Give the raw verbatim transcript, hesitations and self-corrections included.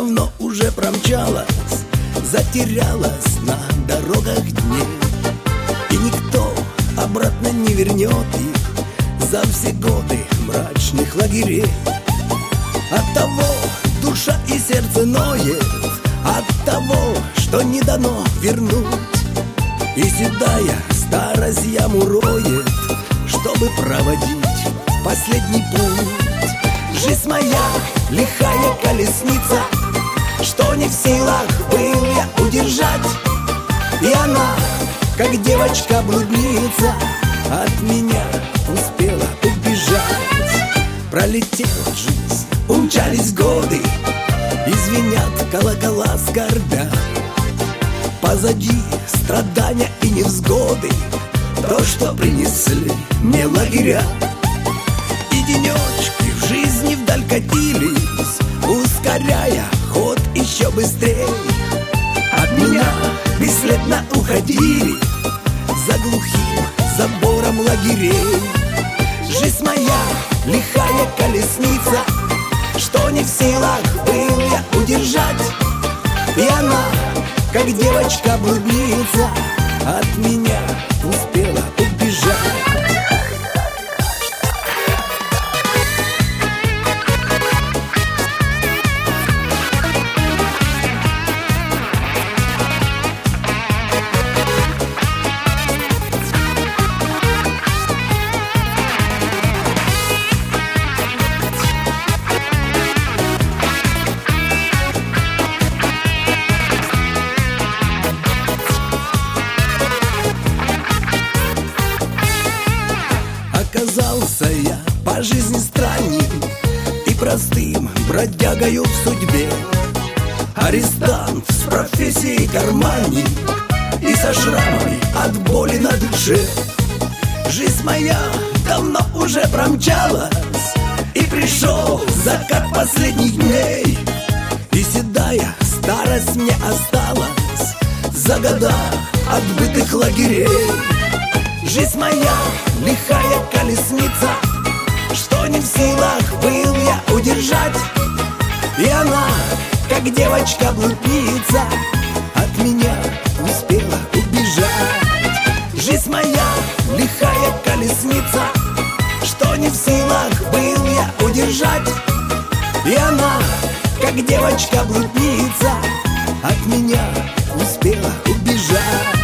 давно уже промчалась, затерялась на дорогах дней, и никто обратно не вернет их за все годы мрачных лагерей. Оттого душа и сердце ноет, от того, что не дано вернуть. И седая старость яму роет, чтобы проводить последний путь. Жизнь моя лихая колесница, что не в силах был я удержать. И она, как девочка-блудница, от меня успела убежать. Пролетела жизнь, умчались годы, и звенят колокола скорбя. Позади страдания и невзгоды, то, что принесли мне лагеря. И денечки в жизни вдаль катились, ускоряя ход еще быстрее. От меня бесследно уходили за глухим забором лагерей. Жизнь моя лихая колесница, что не в силах был я удержать. И она, как девочка-блудница, от меня успела убежать. Оказался я по жизни странным и простым бродягою в судьбе. Арестант с профессией карманник и со шрамами от боли на душе. Жизнь моя давно уже промчалась, и пришел закат последних дней. И седая старость мне осталась за года отбытых лагерей. Жизнь моя лихая колесница, что не в силах был я удержать. И она, как девочка-блудница, от меня успела убежать. Жизнь моя лихая колесница, что не в силах был я удержать. И она, как девочка-блудница, от меня успела убежать.